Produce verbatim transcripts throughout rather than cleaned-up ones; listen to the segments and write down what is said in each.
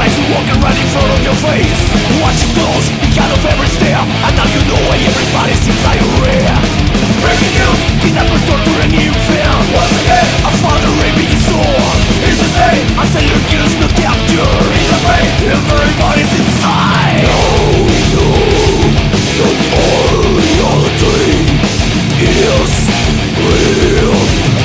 lies walking right in front of your face. Watch it close, behind of every step, and now you know why everybody seems diarrhea. Breaking news, kidnappers torturing infant. Once again, a father raping his son. It's the same, a serial killer's not captured. It's the way, everybody's inside. No, no, not all reality is real.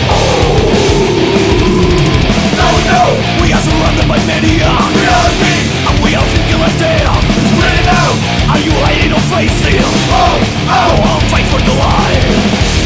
No, no, we are surrounded by media reality, and we are thinking like them. Spread it out, are you hiding or facing? Oh, oh, go on, fight for the life.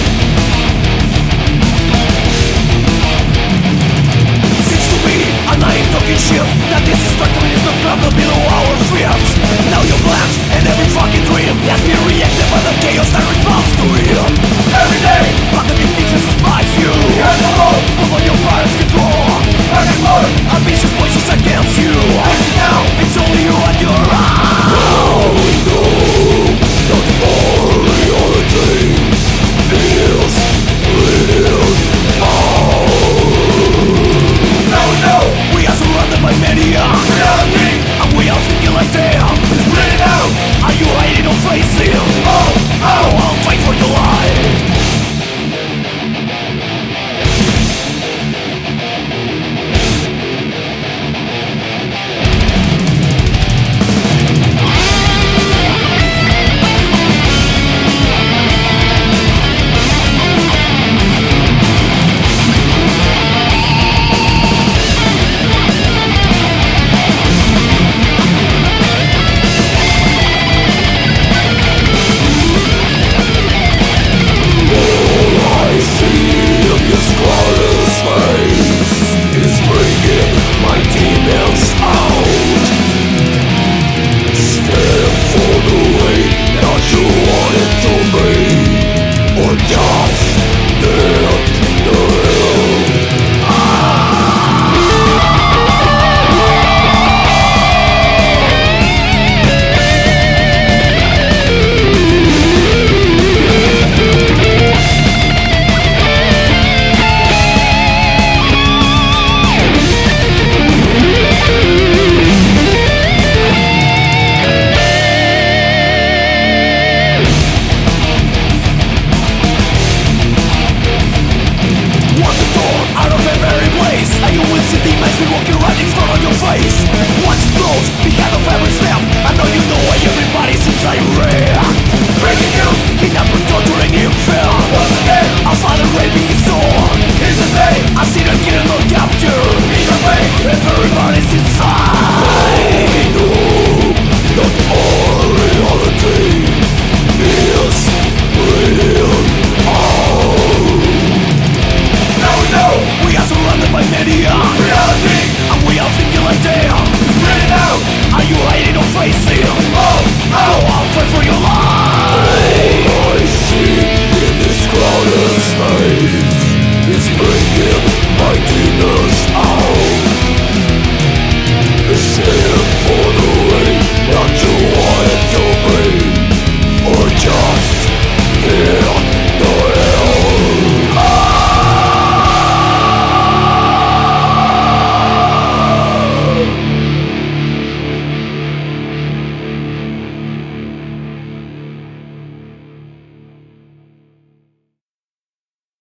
Seems to me, and I ain't talking shit, that this destruction is not level below our feet. Now your plans and every fucking dream has been reacted by the chaos that responds to it. Every day, but the dictators despise you. You're the road, over your parents' control. Every more, ambitious voices against you.